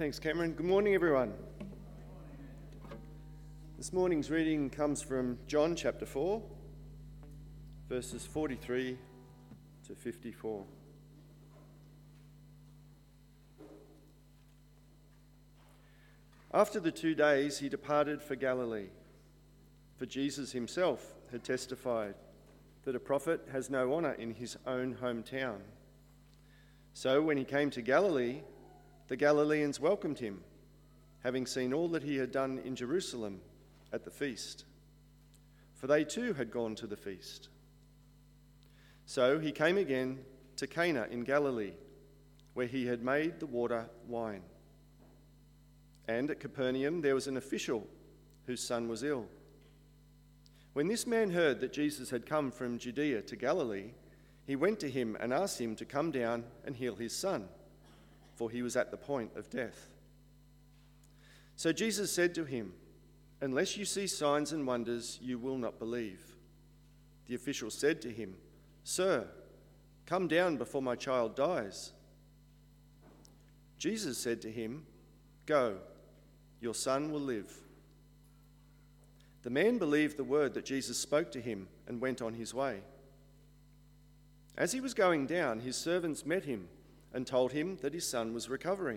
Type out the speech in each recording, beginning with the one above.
Thanks, Cameron. Good morning, everyone. This morning's reading comes from John chapter 4, verses 43 to 54. After the 2 days, he departed for Galilee, for Jesus himself had testified that a prophet has no honour in his own hometown. So when he came to Galilee, the Galileans welcomed him, having seen all that he had done in Jerusalem at the feast. For they too had gone to the feast. So he came again to Cana in Galilee, where he had made the water wine. And at Capernaum there was an official whose son was ill. When this man heard that Jesus had come from Judea to Galilee, he went to him and asked him to come down and heal his son, for he was at the point of death. So Jesus said to him, "Unless you see signs and wonders, you will not believe." The official said to him, "Sir, come down before my child dies." Jesus said to him, "Go, your son will live." The man believed the word that Jesus spoke to him and went on his way. As he was going down, his servants met him and told him that his son was recovering.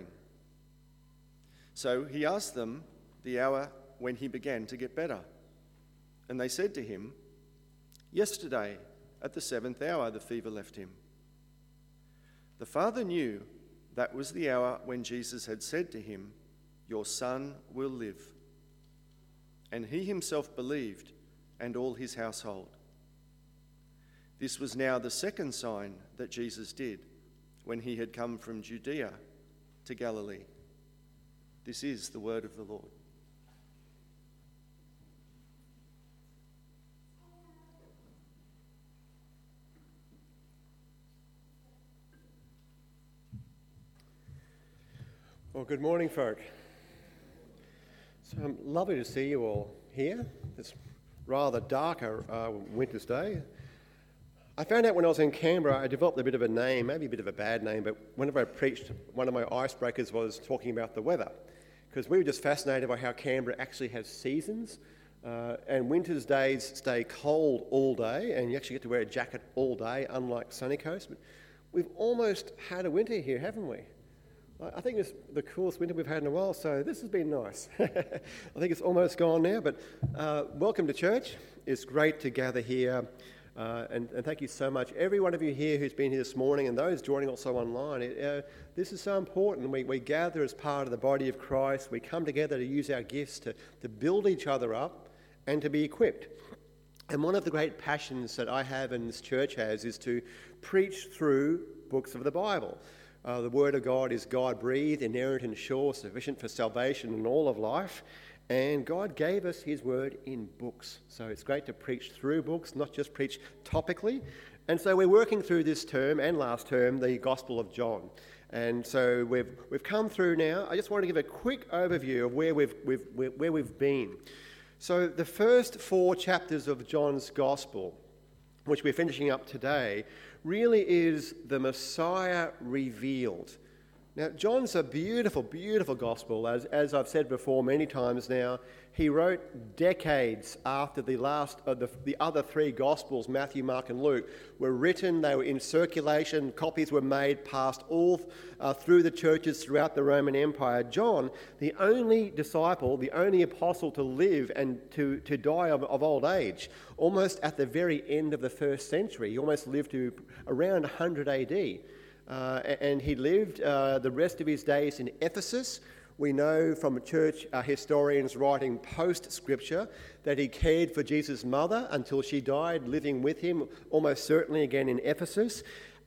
So he asked them the hour when he began to get better. And they said to him, "Yesterday, at the 7th hour, the fever left him." The father knew that was the hour when Jesus had said to him, "Your son will live." And he himself believed, and all his household. This was now the second sign that Jesus did when he had come from Judea to Galilee. This is the word of the Lord. Well, good morning, folk. So lovely to see you all here. It's rather darker winter's day. I found out when I was in Canberra, I developed a bit of a name, maybe a bit of a bad name, but whenever I preached, one of my icebreakers was talking about the weather, because we were just fascinated by how Canberra actually has seasons, and winter's days stay cold all day, and you actually get to wear a jacket all day, unlike Sunny Coast. But we've almost had a winter here, haven't we? I think it's the coolest winter we've had in a while, so this has been nice. I think it's almost gone now, but welcome to church. It's great to gather here. And thank you so much, every one of you here who's been here this morning and those joining also online. This is so important. We gather as part of the body of Christ. We come together to use our gifts to build each other up and to be equipped. And one of the great passions that I have and this church has is to preach through books of the Bible. The Word of God is God-breathed, inerrant and sure, sufficient for salvation in all of life. And God gave us his word in books. So it's great to preach through books, not just preach topically. And so we're working through this term and last term, the Gospel of John. And so we've come through now. I just want to give a quick overview of where we've been. So the first 4 chapters of John's Gospel, which we're finishing up today, really is the Messiah revealed. Now, John's a beautiful, beautiful gospel. As I've said before many times now, he wrote decades after the other 3 gospels, Matthew, Mark and Luke, were written. They were in circulation. Copies were made, passed all through the churches throughout the Roman Empire. John, the only disciple, the only apostle to live and to die of old age, almost at the very end of the 1st century. He almost lived to around 100 AD. And he lived the rest of his days in Ephesus. We know from church historians writing post-scripture that he cared for Jesus' mother until she died, living with him, almost certainly again in Ephesus.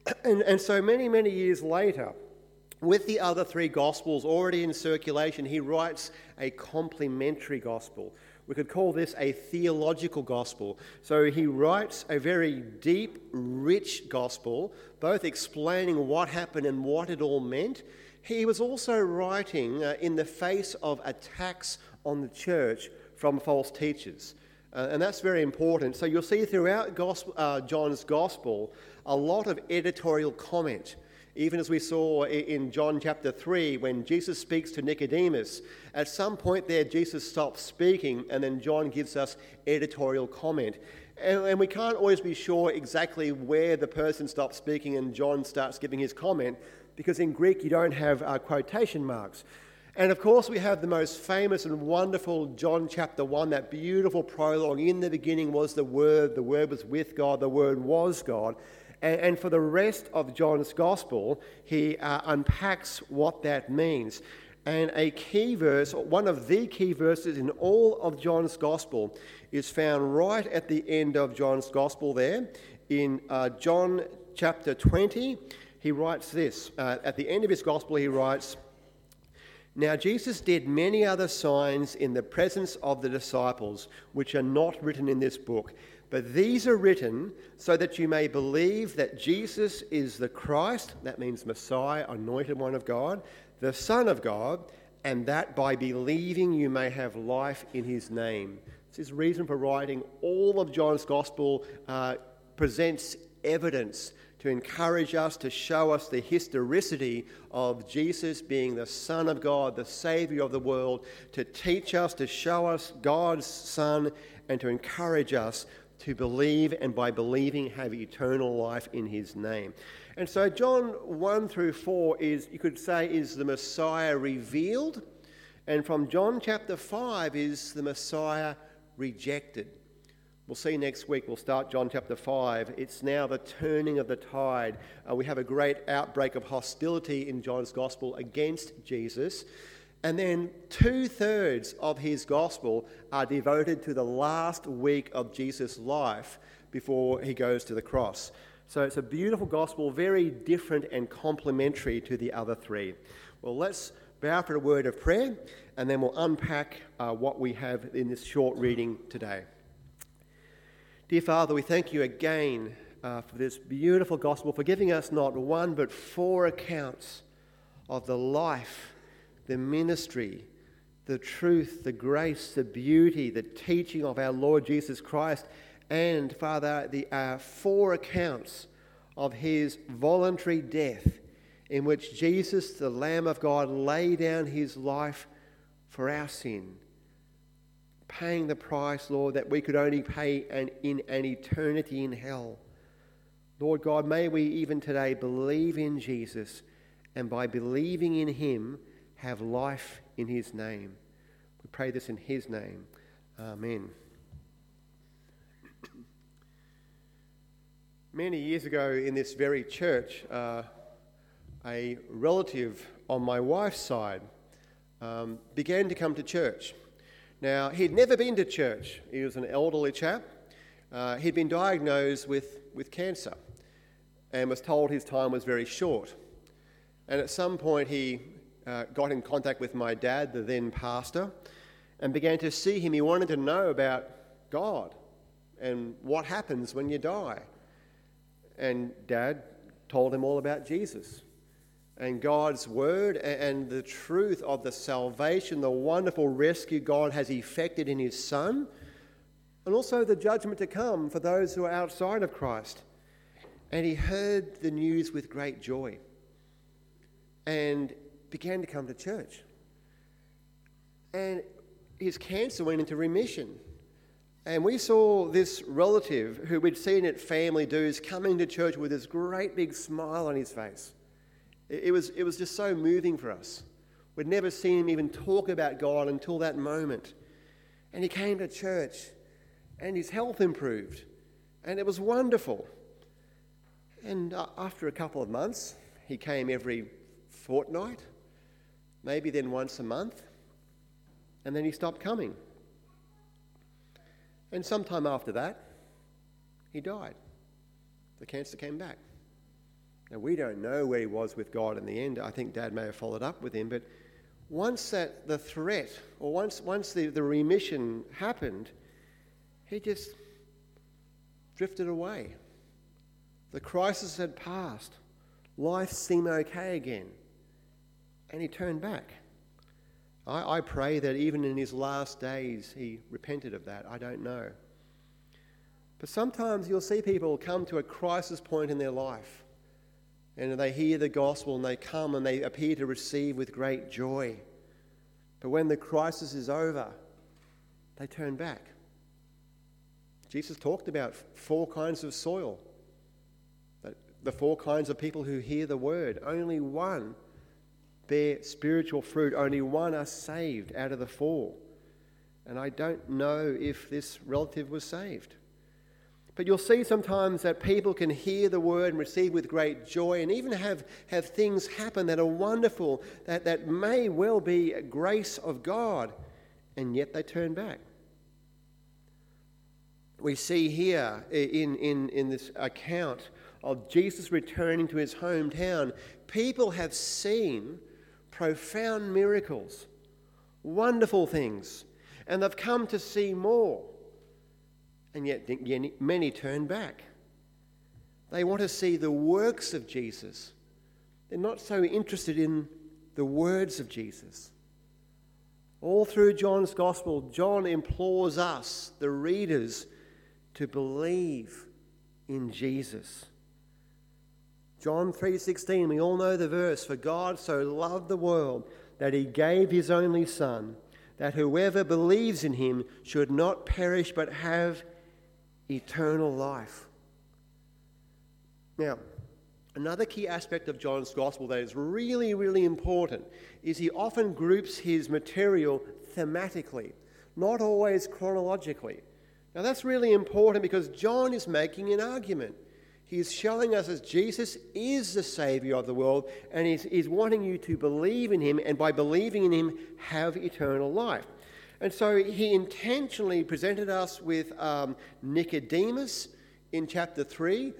And so many, many years later, with the other 3 gospels already in circulation, he writes a complementary gospel. We could call this a theological gospel. So he writes a very deep, rich gospel, both explaining what happened and what it all meant. He was also writing in the face of attacks on the church from false teachers. And that's very important. So you'll see throughout John's gospel a lot of editorial comment. Even as we saw in John chapter 3, when Jesus speaks to Nicodemus, at some point there Jesus stops speaking and then John gives us editorial comment. And we can't always be sure exactly where the person stops speaking and John starts giving his comment, because in Greek you don't have quotation marks. And of course we have the most famous and wonderful John chapter 1, that beautiful prologue. In the beginning was the Word was with God, the Word was God. And for the rest of John's Gospel, he unpacks what that means. And a key verse, one of the key verses in all of John's Gospel, is found right at the end of John's Gospel there. In John chapter 20, he writes this. At the end of his Gospel, he writes, "Now Jesus did many other signs in the presence of the disciples, which are not written in this book. But these are written so that you may believe that Jesus is the Christ," that means Messiah, anointed one of God, "the Son of God, and that by believing you may have life in his name." This is reason for writing. All of John's Gospel presents evidence to encourage us, to show us the historicity of Jesus being the Son of God, the Saviour of the world, to teach us, to show us God's Son, and to encourage us to believe, and by believing have eternal life in his name. And so John 1 through 4 is, you could say, is the Messiah revealed, and from John chapter 5 is the Messiah rejected. We'll see next week, we'll start John chapter 5. It's now the turning of the tide. We have a great outbreak of hostility in John's Gospel against Jesus. And then 2/3 of his Gospel are devoted to the last week of Jesus' life before he goes to the cross. So it's a beautiful Gospel, very different and complementary to the other three. Well, let's bow for a word of prayer, and then we'll unpack what we have in this short reading today. Dear Father, we thank you again for this beautiful Gospel, for giving us not one but 4 accounts of the life, the ministry, the truth, the grace, the beauty, the teaching of our Lord Jesus Christ, and, Father, the 4 accounts of his voluntary death, in which Jesus, the Lamb of God, laid down his life for our sin, paying the price, Lord, that we could only pay in an eternity in hell. Lord God, may we even today believe in Jesus, and by believing in him, have life in his name. We pray this in his name. Amen. Many years ago in this very church, a relative on my wife's side began to come to church. Now, he'd never been to church. He was an elderly chap. He'd been diagnosed with cancer and was told his time was very short. And at some point he got in contact with my dad, the then pastor, and began to see him. He wanted to know about God and what happens when you die. And Dad told him all about Jesus and God's word and the truth of the salvation, the wonderful rescue God has effected in his Son, and also the judgment to come for those who are outside of Christ. And he heard the news with great joy and began to come to church. And his cancer went into remission. And we saw this relative who we'd seen at family dues coming to church with this great big smile on his face. It was just so moving for us. We'd never seen him even talk about God until that moment. And he came to church and his health improved. And it was wonderful. And after a couple of months, he came every fortnight, maybe then once a month. And then he stopped coming. And sometime after that, he died. The cancer came back. Now, we don't know where he was with God in the end. I think Dad may have followed up with him. But once the threat, or once the remission happened, he just drifted away. The crisis had passed. Life seemed okay again. And he turned back. I pray that even in his last days he repented of that. I don't know. But sometimes you'll see people come to a crisis point in their life and they hear the gospel and they come and they appear to receive with great joy. But when the crisis is over, they turn back. Jesus talked about 4 kinds of soil, the 4 kinds of people who hear the word. Only one bear spiritual fruit. Only one are saved out of the 4. And I don't know if this relative was saved. But you'll see sometimes that people can hear the word and receive with great joy and even have things happen that are wonderful, that may well be a grace of God, and yet they turn back. We see here in this account of Jesus returning to his hometown, people have seen profound miracles, wonderful things, and they've come to see more. And yet many turn back. They want to see the works of Jesus. They're not so interested in the words of Jesus. All through John's Gospel, John implores us, the readers, to believe in Jesus. John 3:16, we all know the verse, "For God so loved the world that he gave his only Son, that whoever believes in him should not perish but have eternal life." Now, another key aspect of John's Gospel that is really, really important is he often groups his material thematically, not always chronologically. Now, that's really important because John is making an argument. He is showing us that Jesus is the Saviour of the world, and he's wanting you to believe in him, and by believing in him, have eternal life. And so he intentionally presented us with Nicodemus in chapter 3,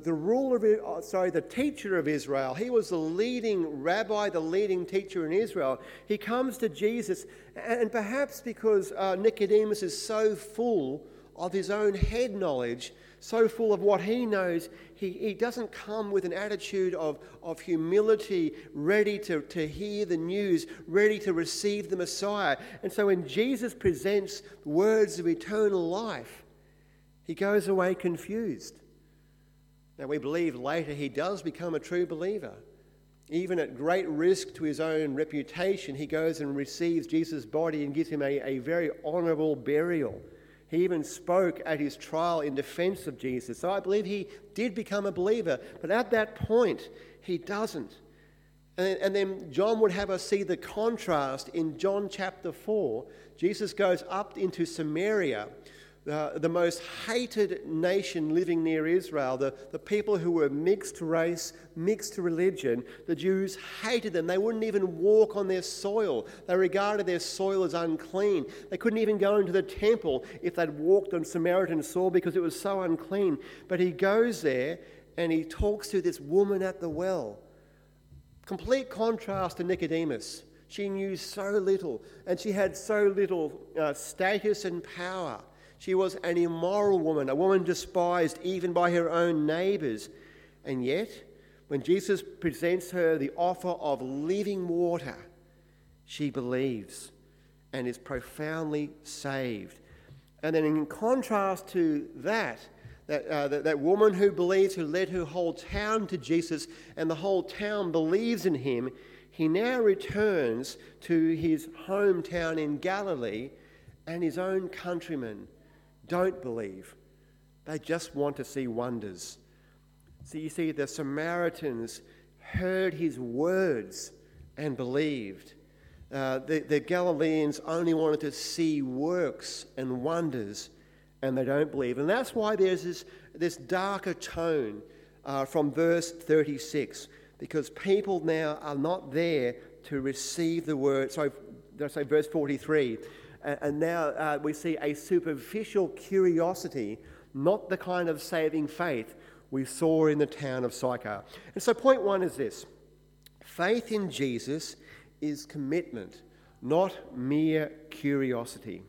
the teacher of Israel. He was the leading rabbi, the leading teacher in Israel. He comes to Jesus, and perhaps because Nicodemus is so full of his own head knowledge, so full of what he knows, he doesn't come with an attitude of humility, ready to hear the news, ready to receive the Messiah. And so when Jesus presents words of eternal life, he goes away confused. Now we believe later he does become a true believer. Even at great risk to his own reputation, he goes and receives Jesus' body and gives him a very honourable burial. He even spoke at his trial in defence of Jesus. So I believe he did become a believer. But at that point, he doesn't. And then John would have us see the contrast in John chapter 4. Jesus goes up into Samaria, the most hated nation living near Israel, the people who were mixed race, mixed religion. The Jews hated them. They wouldn't even walk on their soil. They regarded their soil as unclean. They couldn't even go into the temple if they'd walked on Samaritan soil because it was so unclean. But he goes there and he talks to this woman at the well. Complete contrast to Nicodemus. She knew so little, and she had so little status and power. She was an immoral woman, a woman despised even by her own neighbours. And yet, when Jesus presents her the offer of living water, she believes and is profoundly saved. And then in contrast to that woman who believes, who led her whole town to Jesus, and the whole town believes in him, he now returns to his hometown in Galilee, and his own countrymen don't believe. They just want to see wonders. So you see, the Samaritans heard his words and believed. The Galileans only wanted to see works and wonders, and they don't believe. And that's why there's this darker tone from verse 36, because people now are not there to receive the word. Sorry, did I say verse 43? And now we see a superficial curiosity, not the kind of saving faith we saw in the town of Sychar. And so point one is this: faith in Jesus is commitment, not mere curiosity.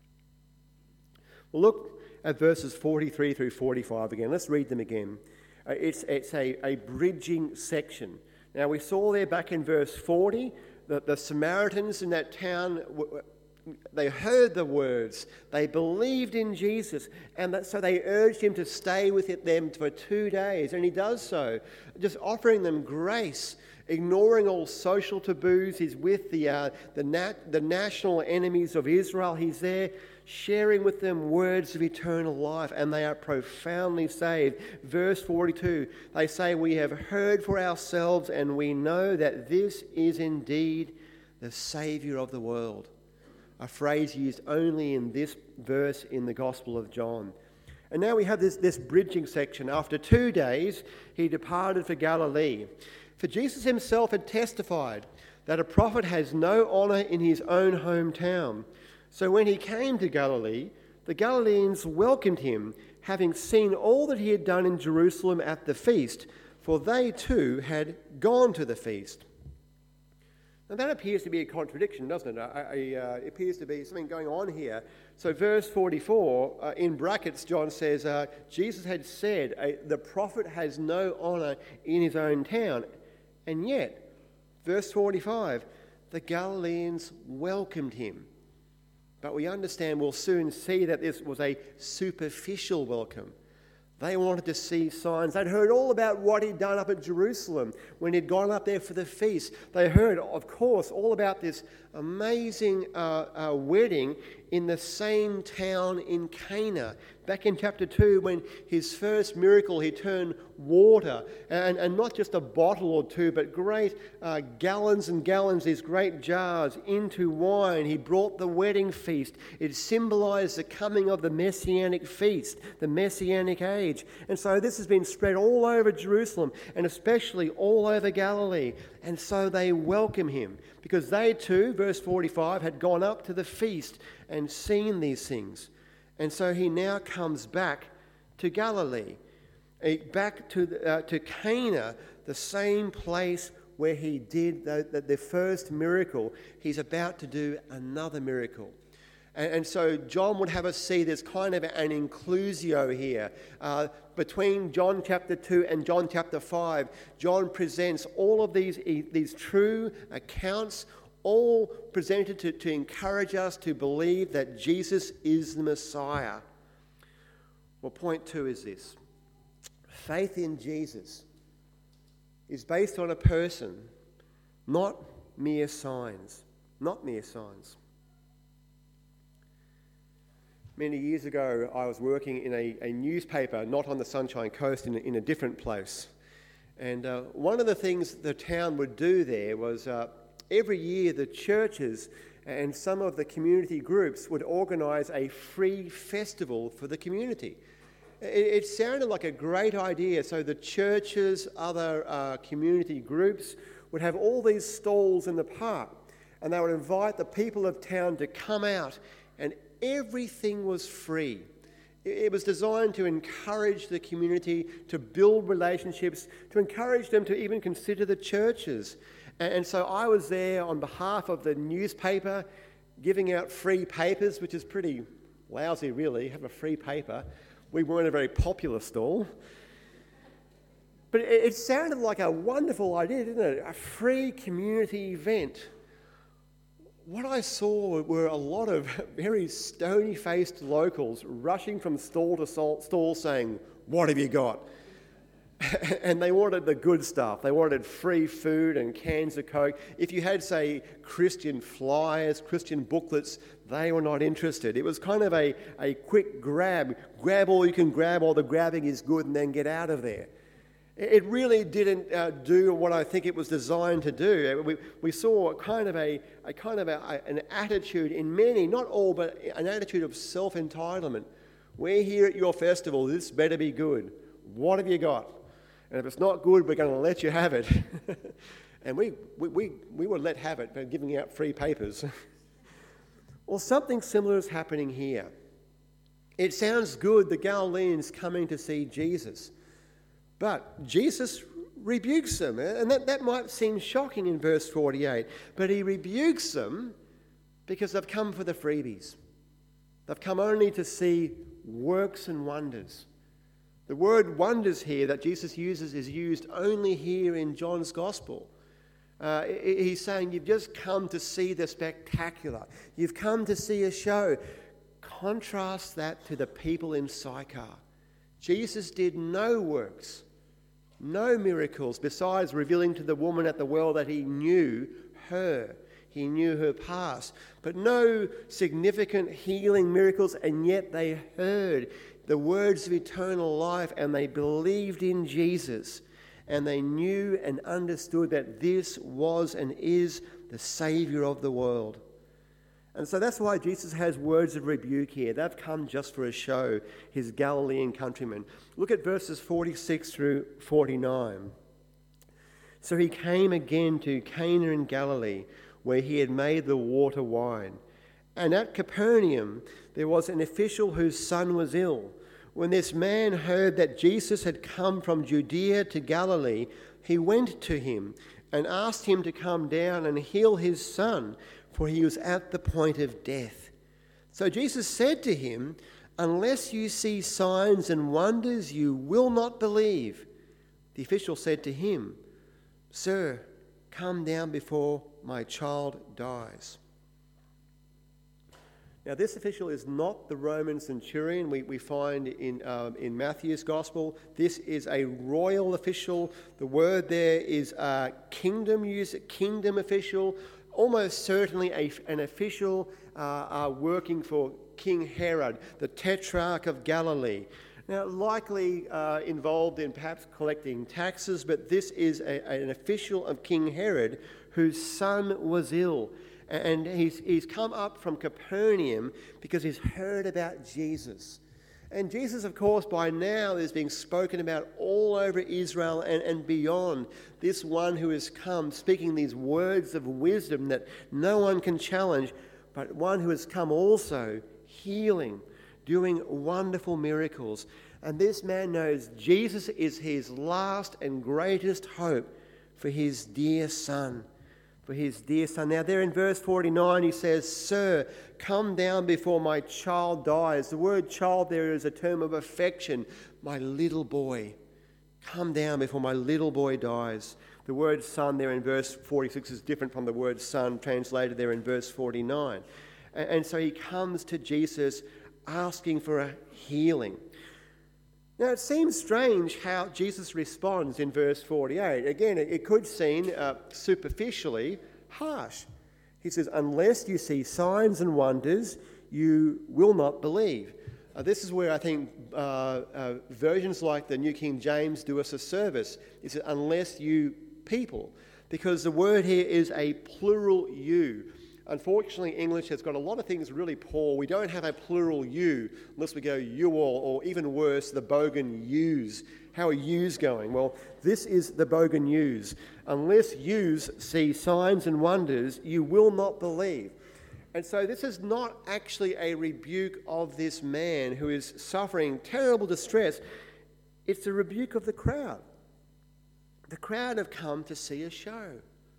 Well, look at verses 43 through 45 again. Let's read them again. It's a bridging section. Now, we saw there back in verse 40 that the Samaritans in that town they heard the words, they believed in Jesus, and so they urged him to stay with them for 2 days, and he does so, just offering them grace, ignoring all social taboos. He's with the national enemies of Israel. He's there sharing with them words of eternal life, and they are profoundly saved. Verse 42, they say, "We have heard for ourselves, and we know that this is indeed the Saviour of the world." A phrase used only in this verse in the Gospel of John. And now we have this bridging section. After 2 days, he departed for Galilee. For Jesus himself had testified that a prophet has no honour in his own hometown. So when he came to Galilee, the Galileans welcomed him, having seen all that he had done in Jerusalem at the feast, for they too had gone to the feast. Now that appears to be a contradiction, doesn't it? It appears to be something going on here. So verse 44, in brackets, John says, Jesus had said, the prophet has no honour in his own town. And yet, verse 45, the Galileans welcomed him. But we understand, we'll soon see, that this was a superficial welcome. They wanted to see signs. They'd heard all about what he'd done up at Jerusalem when he'd gone up there for the feast. They heard, of course, all about this amazing wedding in the same town in Cana. Back in chapter 2, when his first miracle, he turned water, and not just a bottle or two, but great gallons and gallons, these great jars, into wine. He brought the wedding feast. It symbolised the coming of the Messianic feast, the Messianic age. And so this has been spread all over Jerusalem, and especially all over Galilee. And so they welcome him, because they too, verse 45, had gone up to the feast and seen these things. And so he now comes back to Galilee, back to Cana, the same place where he did the first miracle. He's about to do another miracle. And so John would have us see there's kind of an inclusio here. Between John chapter 2 and John chapter 5, John presents all of these true accounts, all presented to encourage us to believe that Jesus is the Messiah. Well, point 2 is this. Faith in Jesus is based on a person, not mere signs. Not mere signs. Many years ago, I was working in a newspaper, not on the Sunshine Coast, in a different place. And one of the things the town would do there was every year the churches and some of the community groups would organise a free festival for the community. It sounded like a great idea. So the churches, other community groups would have all these stalls in the park, and they would invite the people of town to come out, and everything was free. It was designed to encourage the community, to build relationships, to encourage them to even consider the churches. And so I was there on behalf of the newspaper, giving out free papers, which is pretty lousy, really, have a free paper. We weren't a very popular stall. But it sounded like a wonderful idea, didn't it? A free community event. What I saw were a lot of very stony-faced locals rushing from stall to stall saying, "What have you got?" And they wanted the good stuff. They wanted free food and cans of Coke. If you had, say, Christian flyers, Christian booklets, they were not interested. It was kind of a quick grab. Grab all you can grab, all the grabbing is good, and then get out of there. It really didn't do what I think it was designed to do. We saw an attitude in many, not all, but an attitude of self-entitlement. We're here at your festival. This better be good. What have you got? And if it's not good, we're going to let you have it. And we would let have it by giving out free papers. Well, something similar is happening here. It sounds good, the Galileans coming to see Jesus. But Jesus rebukes them, and that might seem shocking in verse 48, but he rebukes them because they've come for the freebies. They've come only to see works and wonders. The word wonders here that Jesus uses is used only here in John's Gospel. He's saying, you've just come to see the spectacular. You've come to see a show. Contrast that to the people in Sychar. Jesus did no works, no miracles, besides revealing to the woman at the well that he knew her. He knew her past. But no significant healing miracles, and yet they heard the words of eternal life and they believed in Jesus. And they knew and understood that this was and is the Saviour of the world. And so that's why Jesus has words of rebuke here. They've come just for a show, his Galilean countrymen. Look at verses 46 through 49. So he came again to Cana in Galilee, where he had made the water wine. And at Capernaum there was an official whose son was ill. When this man heard that Jesus had come from Judea to Galilee, he went to him and asked him to come down and heal his son, for he was at the point of death. So Jesus said to him, "Unless you see signs and wonders, you will not believe." The official said to him, "Sir, come down before my child dies." Now, this official is not the Roman centurion we find in Matthew's Gospel. This is a royal official. The word there is kingdom official, almost certainly an official working for King Herod, the Tetrarch of Galilee. Now, likely involved in perhaps collecting taxes, but this is an official of King Herod whose son was ill. And he's come up from Capernaum because he's heard about Jesus. And Jesus, of course, by now is being spoken about all over Israel and beyond. This one who has come speaking these words of wisdom that no one can challenge, but one who has come also healing, doing wonderful miracles. And this man knows Jesus is his last and greatest hope for his dear son. Now there in verse 49 he says, "Sir, come down before my child dies." The word child there is a term of affection. My little boy. Come down before my little boy dies. The word son there in verse 46 is different from the word son translated there in verse 49. And so he comes to Jesus asking for a healing. Now, it seems strange how Jesus responds in verse 48. Again, it could seem superficially harsh. He says, "Unless you see signs and wonders, you will not believe." This is where I think versions like the New King James do us a service. It says, "Unless you people," because the word here is a plural you. Unfortunately, English has got a lot of things really poor. We don't have a plural you unless we go you all, or even worse, the bogan yous. How are yous going? Well, this is the bogan yous. Unless yous see signs and wonders, you will not believe. And so this is not actually a rebuke of this man who is suffering terrible distress. It's a rebuke of the crowd. The crowd have come to see a show.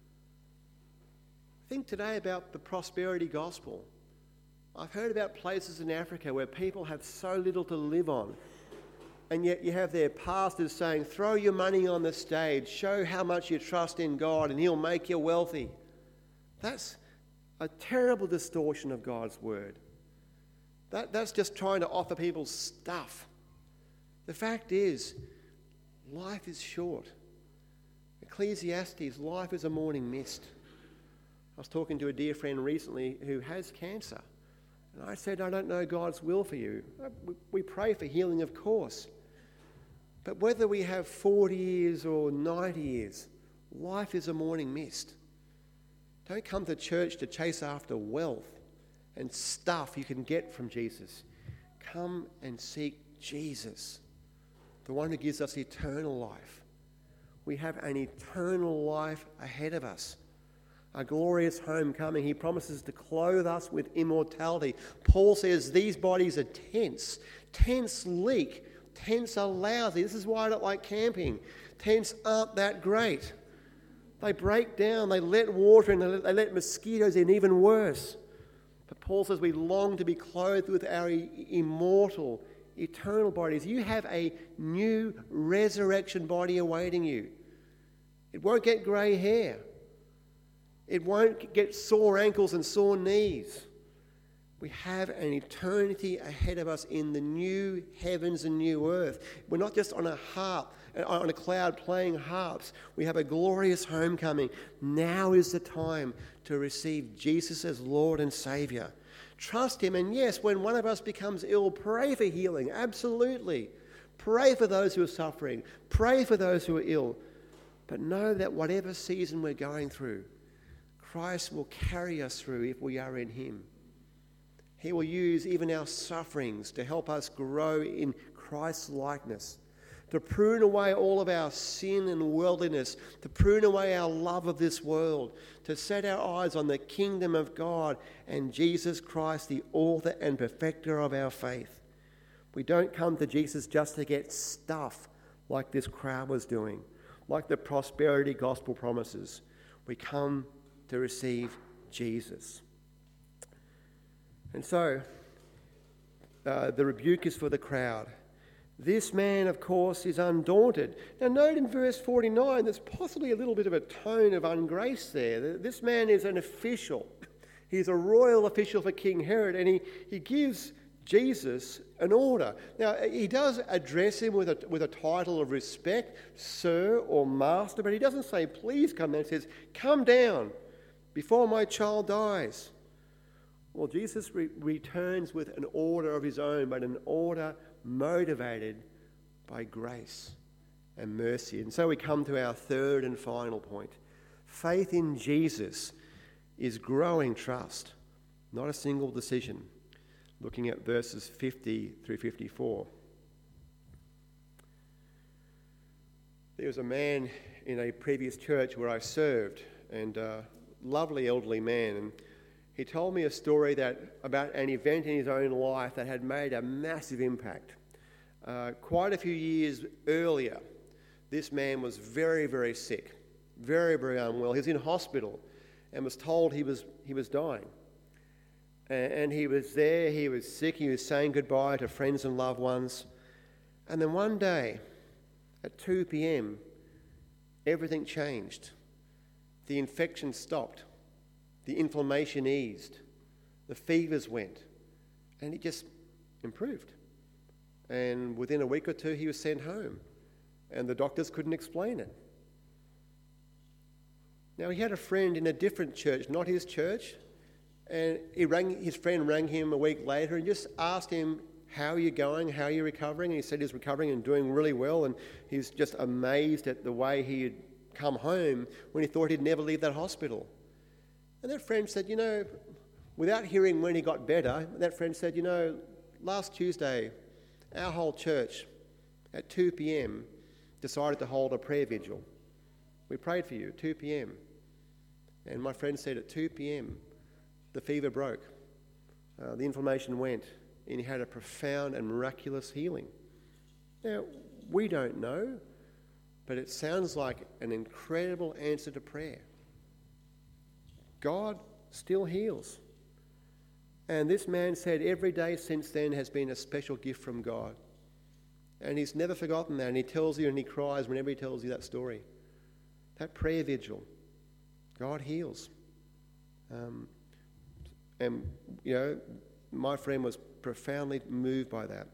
Think today about the prosperity gospel. I've heard about places in Africa where people have so little to live on, and yet you have their pastors saying, "Throw your money on the stage, show how much you trust in God and he'll make you wealthy." That's a terrible distortion of God's word. That's just trying to offer people stuff. The fact is, life is short. Ecclesiastes, life is a morning mist. I was talking to a dear friend recently who has cancer. And I said, "I don't know God's will for you." We pray for healing, of course. But whether we have 40 years or 90 years, life is a morning mist. Don't come to church to chase after wealth and stuff you can get from Jesus. Come and seek Jesus, the one who gives us eternal life. We have an eternal life ahead of us. A glorious homecoming. He promises to clothe us with immortality. Paul says these bodies are tents. Tents leak. Tents are lousy. This is why I don't like camping. Tents aren't that great. They break down. They let water in. They let mosquitoes in, even worse. But Paul says we long to be clothed with our immortal, eternal bodies. You have a new resurrection body awaiting you. It won't get grey hair. It won't get sore ankles and sore knees. We have an eternity ahead of us in the new heavens and new earth. We're not just on a harp, on a cloud playing harps. We have a glorious homecoming. Now is the time to receive Jesus as Lord and Saviour. Trust him, and yes, when one of us becomes ill, pray for healing, absolutely. Pray for those who are suffering. Pray for those who are ill. But know that whatever season we're going through, Christ will carry us through if we are in him. He will use even our sufferings to help us grow in Christ's likeness, to prune away all of our sin and worldliness, to prune away our love of this world, to set our eyes on the kingdom of God and Jesus Christ, the author and perfecter of our faith. We don't come to Jesus just to get stuff like this crowd was doing, like the prosperity gospel promises. We come to receive Jesus. And so, the rebuke is for the crowd. This man, of course, is undaunted. Now, note in verse 49, there's possibly a little bit of a tone of ungrace there. This man is an official. He's a royal official for King Herod, and he gives Jesus an order. Now, he does address him with a title of respect, sir or master, but he doesn't say, please come down. He says, come down before my child dies. Well, Jesus returns with an order of his own, but an order motivated by grace and mercy. And so we come to our third and final point. Faith in Jesus is growing trust, not a single decision. Looking at verses 50 through 54. There was a man in a previous church where I served, and a lovely elderly man, and he told me a story about an event in his own life that had made a massive impact. Quite a few years earlier, this man was very, very sick, very, very unwell. He was in hospital and was told he was dying. And he was there, he was sick, he was saying goodbye to friends and loved ones. And then one day, at 2 p.m, everything changed. The infection stopped. The inflammation eased. The fevers went. And he just improved. And within a week or two, he was sent home. And the doctors couldn't explain it. Now, he had a friend in a different church, not his church. And his friend rang him a week later and just asked him, how are you going? How are you recovering? And he said he's recovering and doing really well. And he's just amazed at the way he had come home when he thought he'd never leave that hospital. And that friend said, without hearing when he got better, that friend said, last Tuesday, our whole church at 2 p.m. decided to hold a prayer vigil. We prayed for you, 2 p.m. And my friend said at 2 p.m, the fever broke, the inflammation went, and he had a profound and miraculous healing. Now, we don't know, but it sounds like an incredible answer to prayer. God still heals. And this man said every day since then has been a special gift from God. And he's never forgotten that, and he tells you and he cries whenever he tells you that story. That prayer vigil, God heals. And, my friend was profoundly moved by that.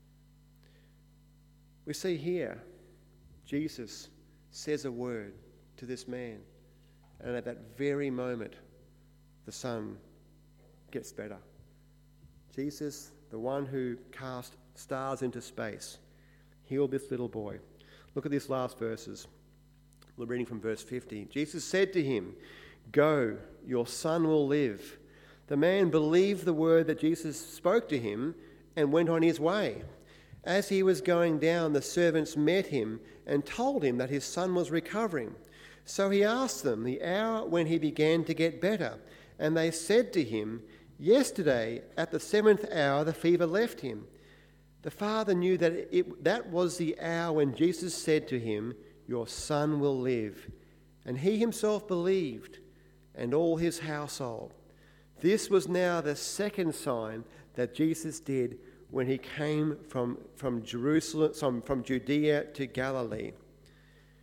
We see here, Jesus says a word to this man, and at that very moment, the son gets better. Jesus, the one who cast stars into space, healed this little boy. Look at these last verses. We're reading from verse 50. Jesus said to him, "Go, your son will live." The man believed the word that Jesus spoke to him and went on his way. As he was going down, the servants met him and told him that his son was recovering. So he asked them the hour when he began to get better, and they said to him, "Yesterday, at the 7th hour, the fever left him." The father knew that was the hour when Jesus said to him, "Your son will live." And he himself believed, and all his household. This was now the second sign that Jesus did when he came from Jerusalem, from Judea to Galilee.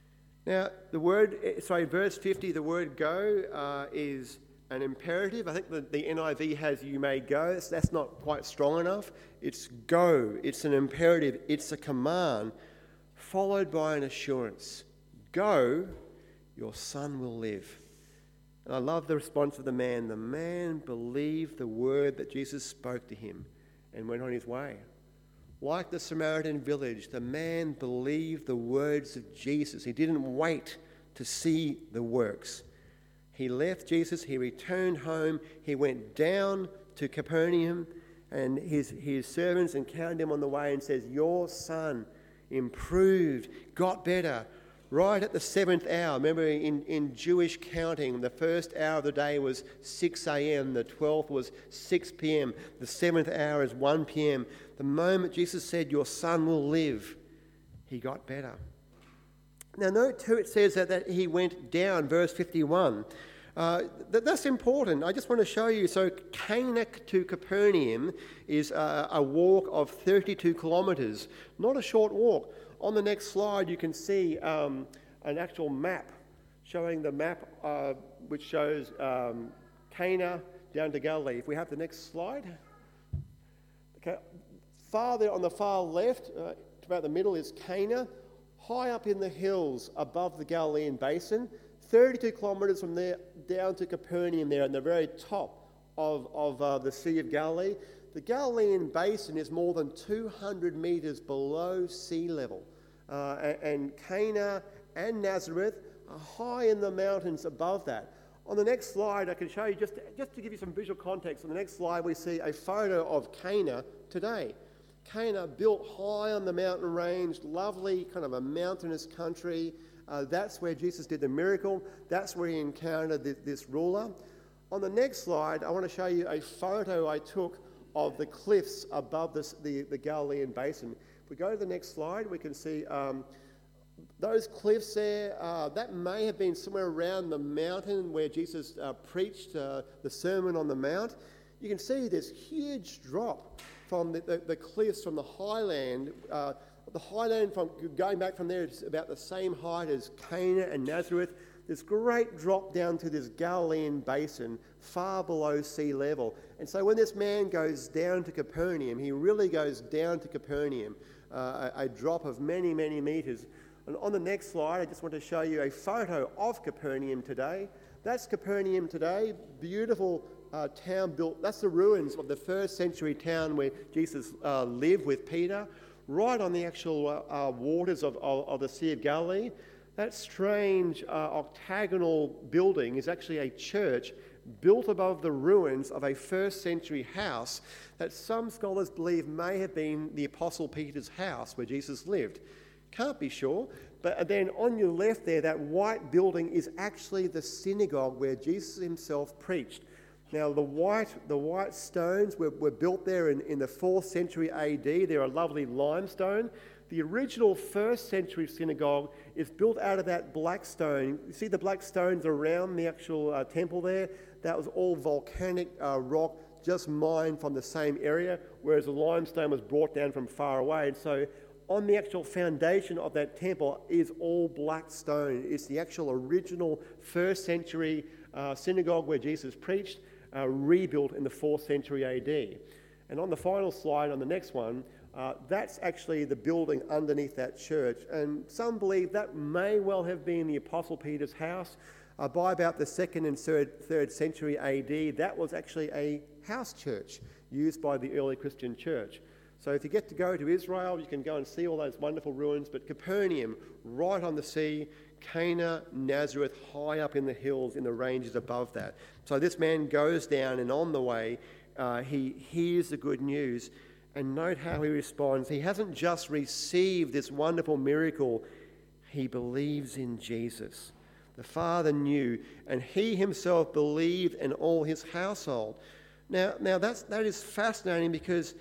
Now, verse 50, the word go is an imperative. I think the NIV has you may go. That's not quite strong enough. It's go. It's an imperative. It's a command followed by an assurance. Go, your son will live. And I love the response of the man. The man believed the word that Jesus spoke to him and went on his way. Like the Samaritan village, the man believed the words of Jesus. He didn't wait to see the works. He left Jesus, he returned home, he went down to Capernaum, and his servants encountered him on the way and says, your son improved, got better. Right at the 7th hour, remember in Jewish counting, the first hour of the day was 6 a.m., the 12th was 6 p.m., the 7th hour is 1 p.m. The moment Jesus said, your son will live, he got better. Now note too, it says that he went down, verse 51. That's important. I just want to show you. So Cana to Capernaum is a walk of 32 kilometres, not a short walk. On the next slide, you can see an actual map, showing the map which shows Cana down to Galilee. If we have the next slide. Okay. Far there on the far left, to about the middle, is Cana. High up in the hills above the Galilean basin, 32 kilometres from there down to Capernaum there at the very top of the Sea of Galilee. The Galilean basin is more than 200 metres below sea level. And Cana and Nazareth are high in the mountains above that. On the next slide, I can show you, just to give you some visual context, on the next slide we see a photo of Cana today. Cana built high on the mountain range, lovely kind of a mountainous country. That's where Jesus did the miracle. That's where he encountered this ruler. On the next slide, I want to show you a photo I took of the cliffs above the Galilean basin. If we go to the next slide, we can see those cliffs there. That may have been somewhere around the mountain where Jesus preached the Sermon on the Mount. You can see this huge drop from the cliffs from the highland. The highland from going back from there is about the same height as Cana and Nazareth. This great drop down to this Galilean basin, far below sea level. And so when this man goes down to Capernaum, he really goes down to Capernaum, a drop of many, many metres. And on the next slide, I just want to show you a photo of Capernaum today. That's Capernaum today, beautiful town built. That's the ruins of the first century town where Jesus lived with Peter, right on the actual waters of the Sea of Galilee. That strange octagonal building is actually a church built above the ruins of a first century house that some scholars believe may have been the Apostle Peter's house where Jesus lived. Can't be sure, but then on your left there, that white building is actually the synagogue where Jesus himself preached. Now, the white stones were built there in the 4th century AD. They're a lovely limestone. The original 1st century synagogue is built out of that black stone. You see the black stones around the actual temple there? That was all volcanic rock, just mined from the same area, whereas the limestone was brought down from far away. And so on the actual foundation of that temple is all black stone. It's the actual original 1st century synagogue where Jesus preached, rebuilt in the 4th century AD. And on the final slide, on the next one, that's actually the building underneath that church. And some believe that may well have been the Apostle Peter's house. By about the 2nd and 3rd century AD, that was actually a house church used by the early Christian church. So if you get to go to Israel, you can go and see all those wonderful ruins. But Capernaum, right on the sea, Cana, Nazareth, high up in the hills, in the ranges above that. So this man goes down, and on the way, he hears the good news. And note how he responds. He hasn't just received this wonderful miracle, he believes in Jesus. The Father knew, and he himself believed, in all his household. Now that is fascinating, because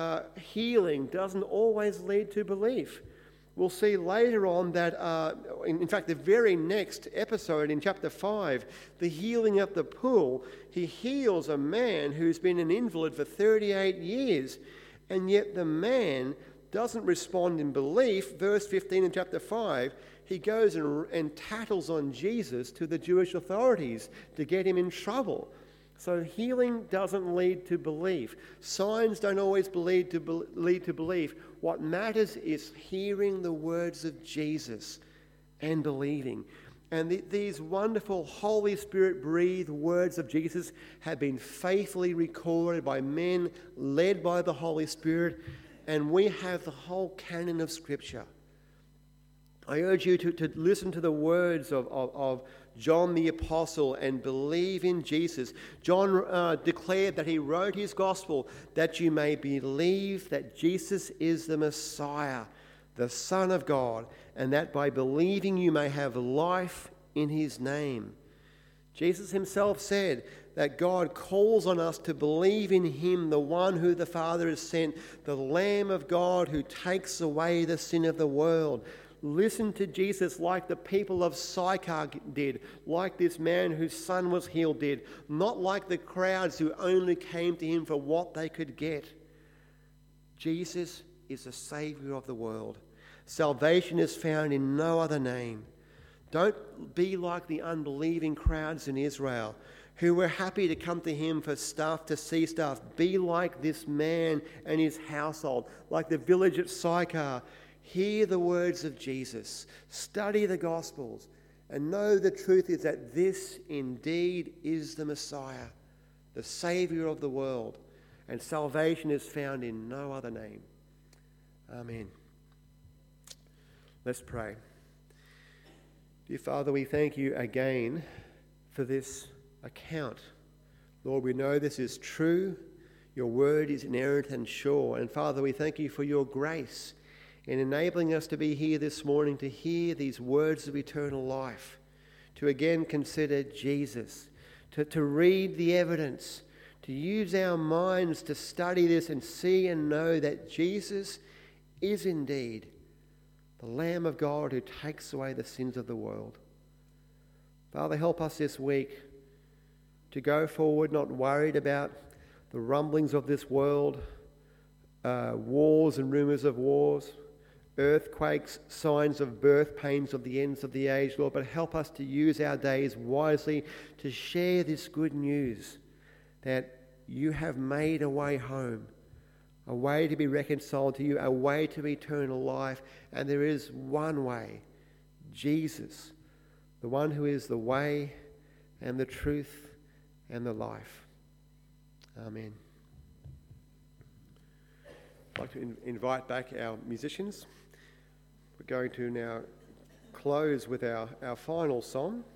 healing doesn't always lead to belief. We'll see later on that, in fact, the very next episode in chapter 5, the healing at the pool, he heals a man who's been an invalid for 38 years. And yet the man doesn't respond in belief, verse 15 in chapter 5, he goes and tattles on Jesus to the Jewish authorities to get him in trouble. So healing doesn't lead to belief. Signs don't always lead to belief. What matters is hearing the words of Jesus and believing. And these wonderful Holy Spirit-breathed words of Jesus have been faithfully recorded by men led by the Holy Spirit, and we have the whole canon of Scripture. I urge you to listen to the words of John the Apostle and believe in Jesus. John declared that he wrote his gospel that you may believe that Jesus is the Messiah, the Son of God, and that by believing you may have life in his name. Jesus himself said that God calls on us to believe in him, the one who the Father has sent, the Lamb of God who takes away the sin of the world. Listen to Jesus like the people of Sychar did, like this man whose son was healed did, not like the crowds who only came to him for what they could get. Jesus is the Saviour of the world. Salvation is found in no other name. Don't be like the unbelieving crowds in Israel who were happy to come to him for stuff, to see stuff. Be like this man and his household, like the village at Sychar. Hear the words of Jesus, study the Gospels, and know the truth is that this indeed is the Messiah, the Saviour of the world, and salvation is found in no other name. Amen. Let's pray. Dear Father, we thank you again for this account. Lord, we know this is true. Your word is inerrant and sure. And Father, we thank you for your grace in enabling us to be here this morning to hear these words of eternal life, to again consider Jesus, to read the evidence, to use our minds to study this and see and know that Jesus is indeed the Lamb of God who takes away the sins of the world. Father, help us this week to go forward not worried about the rumblings of this world, wars and rumours of wars, earthquakes, signs of birth pains of the ends of the age, Lord, but help us to use our days wisely to share this good news that you have made a way home, a way to be reconciled to you, a way to eternal life, and there is one way, Jesus, the one who is the way and the truth and the life. Amen. I'd like to invite back our musicians. We're going to now close with our final song.